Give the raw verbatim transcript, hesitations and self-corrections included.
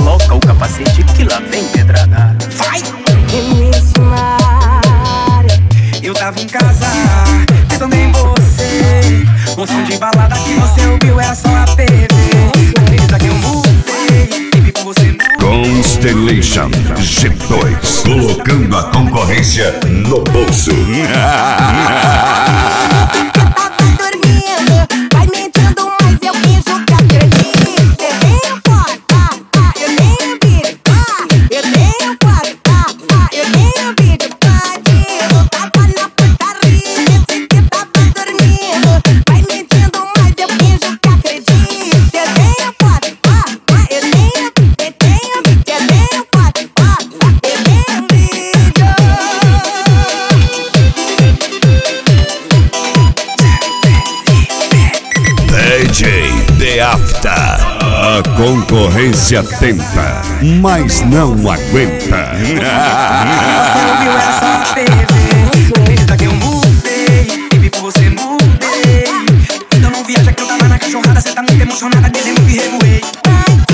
coloca o capacete que lá vem pedrada. Vai! Início Mari. Eu tava em casa, pensando em você. Um som de balada que você ouviu era só a T V. Acredita que eu mudei, baby, por você mudei. Constellation G dois, colocando a concorrência no bolso. D J The After. A concorrência tenta, mas não aguenta. Você ouviu era só a T V. Acredita que eu mudei, baby, por você mudei. Então não viaja que eu tava na cachorrada. Cê tá muito emocionada, dizendo que revoei.